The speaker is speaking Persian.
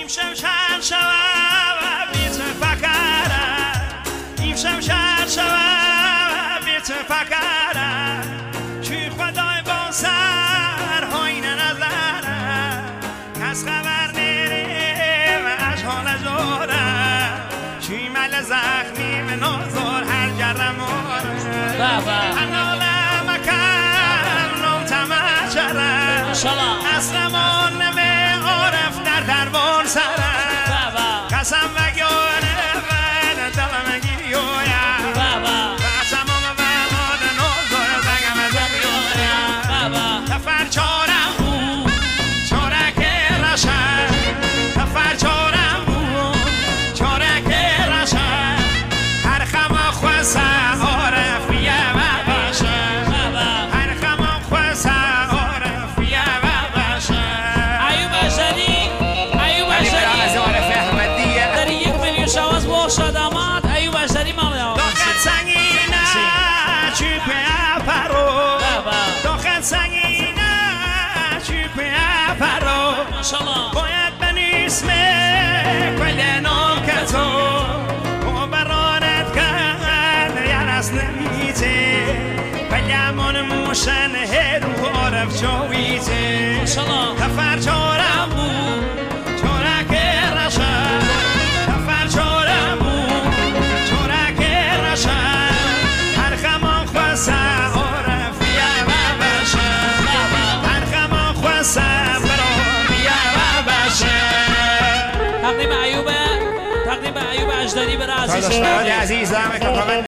امشب شب شب بی تو فکرم امشب شب شب بی تو فکرم چی خدای با سرهای نظرم کس خبر نیره و از حال زورم چی مل زخمی و نازور هر جرم هنالم اکر نو تمچرم اسلمان نمی عارف در دربان سرم قسم و گیاره و دلم گیویم قسم و ماد نازور بگم زبیویم تفر چارم بود چارک رشم تفر چارم بود چارک رشم هر خم خواسته شادامات ایوب اجدری مالا داخل سنگینه چوب پرو داخل سنگینه چوب پرو باید بنیسم کل نام کتو و برانت کرد یرس نمیته پلیمون موشن هرو عرف جویته تفر چارم بود چارک رشم تقدیم ایوب اجدری برای عزیزم